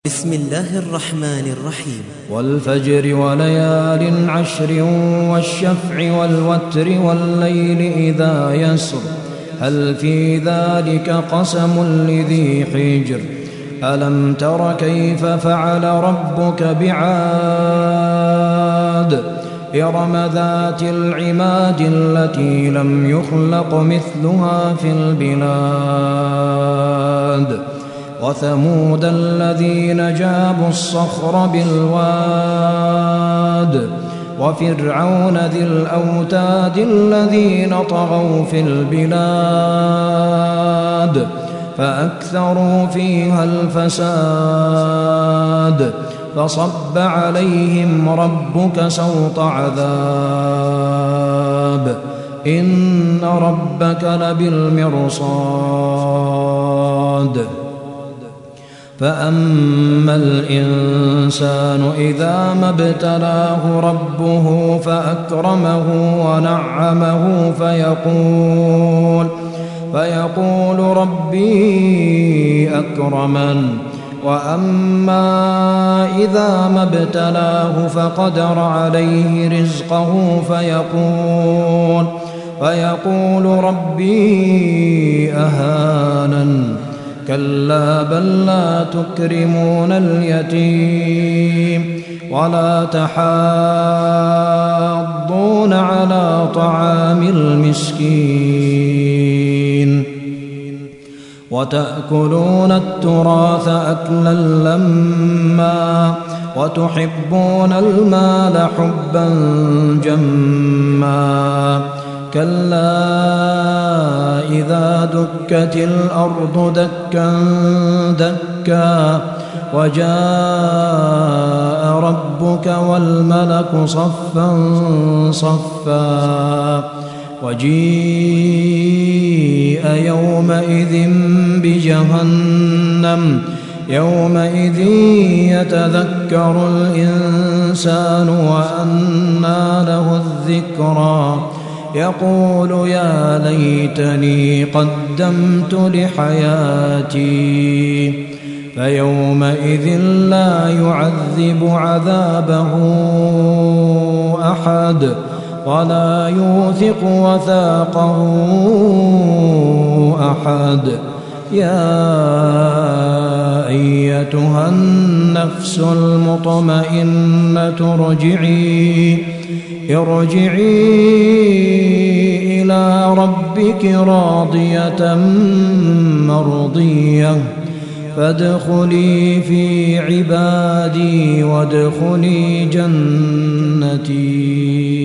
بسم الله الرحمن الرحيم. والفجر وليال عشر والشفع والوتر والليل إذا يسر هل في ذلك قسم لذي حجر ألم تر كيف فعل ربك بعاد إرم ذات العماد التي لم يخلق مثلها في البلاد وثمود الذين جابوا الصخر بالواد وفرعون ذي الأوتاد الذين طغوا في البلاد فأكثروا فيها الفساد فصب عليهم ربك سوط عذاب إن ربك لبالمرصاد فأما الإنسان إذا ما ابتلاه ربه فأكرمه ونعمه فيقول ربي أكرمن وأما إذا ما ابتلاه فقدر عليه رزقه فيقول ربي أهانن كلا بل لا تكرمون اليتيم ولا تحاضون على طعام المسكين وتأكلون التراث أكلا لما وتحبون المال حبا جما كلا إذا دكت الأرض دكا دكا وجاء ربك والملك صفا صفا وجيء يومئذ بجهنم يومئذ يتذكر الإنسان وأنى له الذكرى يقول يا ليتني قدمت لحياتي فيومئذ لا يعذب عذابه أحد ولا يوثق وثاقه أحد يا أيتها النفس المطمئنة ارجعي إلى ربك راضية مرضية فادخلي في عبادي وادخلي جنتي.